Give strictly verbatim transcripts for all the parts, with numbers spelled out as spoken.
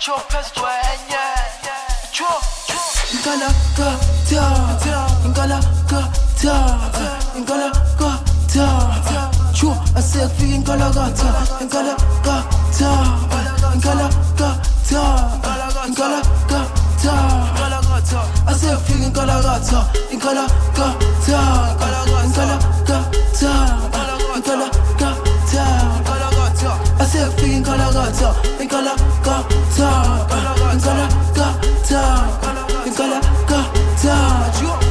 Ingala gata, ingala gata, ingala gata. Chua, I said fi ingala gata, ingala gata, ingala gata, ingala gata. I said fi ingala gata, ingala gata, ingala gata, ingala gata. I said fi ingala gata, ingala gata, ingala gata. Ingala gata,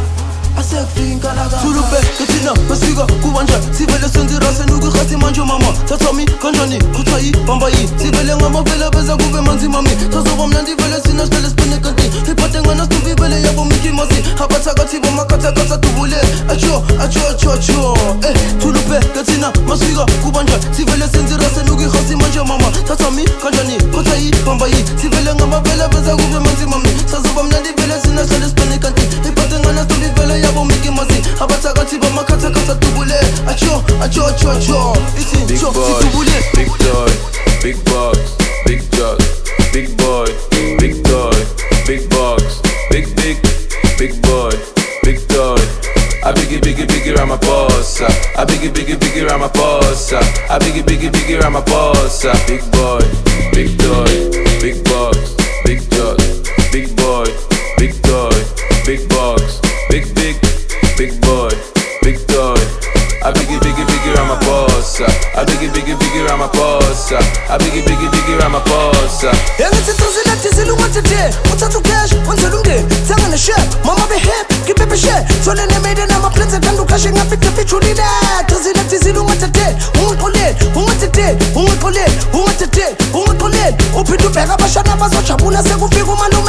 I said ingala gata. Tulube, katina, masfiga, kubanja. Sivele sendira senugu khasi manjo mama. Tatami, kanjani, kutai, bambai. Sivele ngama vele beza kube manzi mami. Tazoba mnandi vele sina stele spene kanti. Hipate ngana stuvi vele yabo miki masi. Habata gati bama kata kata tubule. Acho, acho, acho, acho. Eh, tulube, katina, masfiga, kubanja. Sivele sendira senugu khasi manjo mama. Tatami, kanjani, kutai, bambai. Sivele ngama vele beza kube manzi mami. Tazoba mnandi vele sina stele spene kanti. Hipate ngana stuvi vele yabo miki masi. Habata gati bama kata kata tubule. Acho, acho, acho, acho. Iti, big cho, boy, tubule. big toy, big box, big jug, big boy, big toy, big box, big big, big boy, big toy. I biggie biggie biggie Ramaphosa. I biggie biggie biggie Ramaphosa. I biggie biggie biggie Ramaphosa. Big boy, big toy, big box, big jug, big boy, big toy, big box, big big, big boy, big toy. I biggie biggie biggie Ramaphosa. I biggie biggie biggie Ramaphosa. I biggie biggie biggie Ramaphosa. Yangithi tuzilati zilungathi de uthatha cash wenzela umndeni thenga ne share mama be happy keep be share thole ne made nama plans ethanda ukashe ngaphi picture tuzilati zilungathi de ungiqolele ungathi de ungiqolele ungathi de ungiqolele uphinda ubheka abashana abazojabula sekufika umalume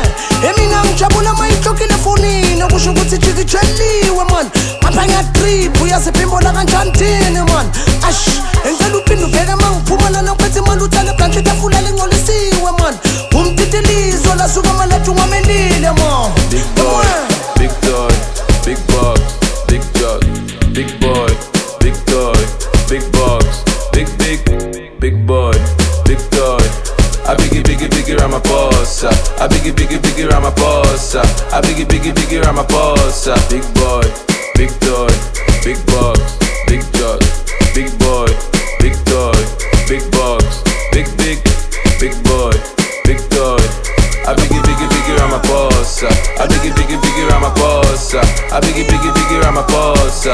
emina ngijabula mayihlokile fonini okusho ukuthi jiki jeliwe man apha ngiyatrip uyazipimbola kanjani thini man ash engicela uphinde ubheke mangiphumana nokuphethe imali uthale blanket afula lengcolisiwe man umtitilizo lasuka malethu ngamelile man. Big boy, big toy, big box, big jug, big boy, big toy, big box, big big, big boy, big toy. I biggie biggie biggie Ramaphosa. I biggie biggie biggie Ramaphosa. I biggie biggie biggie Ramaphosa. Big boy, big toy, big box, big jug, big boy, big toy, big box, big big, big boy, big toy. I biggie biggie biggie Ramaphosa. I biggie biggie biggie Ramaphosa. I biggie biggie biggie Ramaphosa.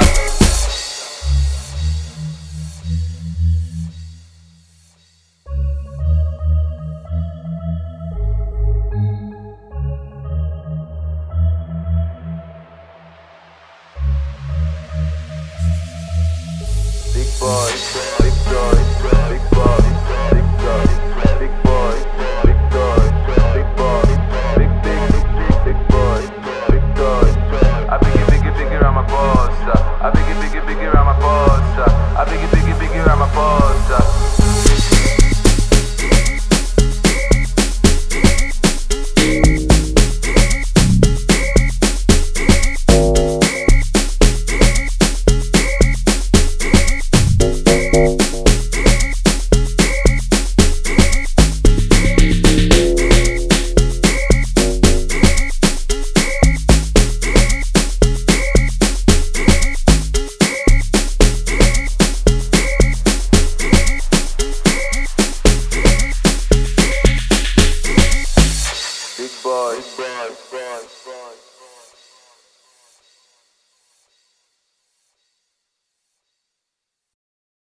Big boy.